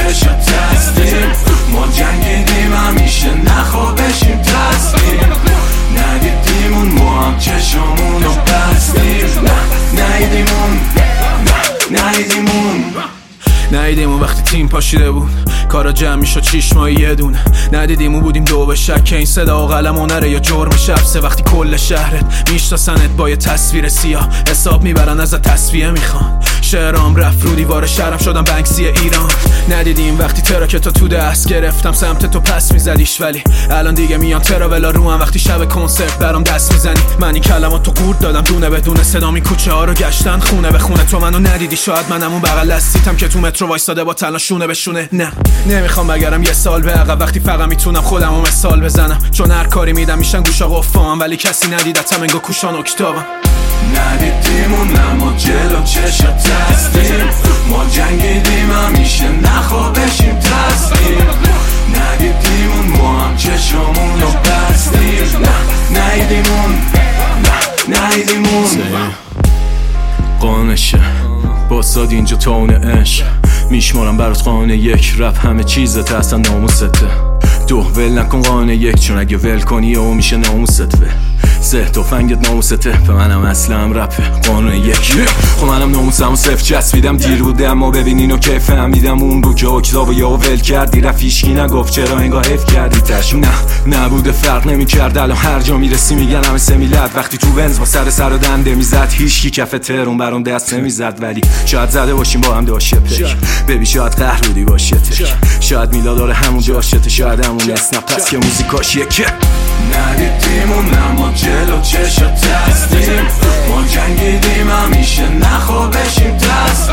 چشات هستیم ما جنگیدیم همیشه نخوا بشیم تسلیم ندیدیمون ما هم چشمونو بستیم ندیدیمون وقتی تیم پاشیده بود کارا جمع میشد 6 ماه یه دونه ندیدیمون بودیم دو به شک که این صدا و قلم هنره یا جرم شبسه وقتی کل شهرت میشناسنت با یه تصویر سیاه حساب میبرن ازت تصفیه میخوان شعرام رفت رو دیوار شهرم شدم بنکسی ایران ندیدیم وقتی تراکتو تو دست گرفتم سمت تو پس میزدیش ولی الان دیگه میام تراولا رو هم وقتی شب کنسرت برام دست میزنی من این کلمات تو قورت دادم دونه بدون صدام این کوچه ها رو گشتن خونه به خونه تو منو ندیدی شاید منم اون بغل دستیتم که تو مترو وایساده با تلا شونه به شونه نه نمیخوام بگرم یه سال به عقب وقتی فقط میتونم خودمو مثال بزنم چون هر کاری میدم میشن گوشا قفام ولی کسی ندیدتم انگار کوشان اکتابم ندیدیمون اما جلو چشات هستیم ما جنگیدیم همیشه نخوا بشیم تسلیم ندیدیمون ما هم چشمونو بستیم ندیدیمون قانشه باساد اینجا تاون عشق میشمارم برات قانه یک رپ همه چیزت اصلا ناموسته دو ول نکن قانه یک چون اگه ول کنی او میشه ناموست سه توفنگت ناموسته به منم اصلا رپه قانون یک خب منم ناموسم و صفر چسبیدم دیر بوده اما ببین اینو که فهمیدم اون رو که اکتاب و یاو ول کردی رفیشکی نگفت چرا انگاه حف کردی تش نبوده فرق نمی کرد الان هر جا میرسی میگن همه سمیلت وقتی تو ونز با سر و دنده میزد هیچکی کف ترون برام دست نمیزد ولی شاید زده باشیم با هم داشه پک ببین شاید قهر بودی باشه تک شاید میلا داره همون جاشته شاید همون اسنپ پس که موزیکاش یکه ندیدیمون اما جلو چشات هستیم ما جنگیدیم همیشه نخوا بشیم تسلیم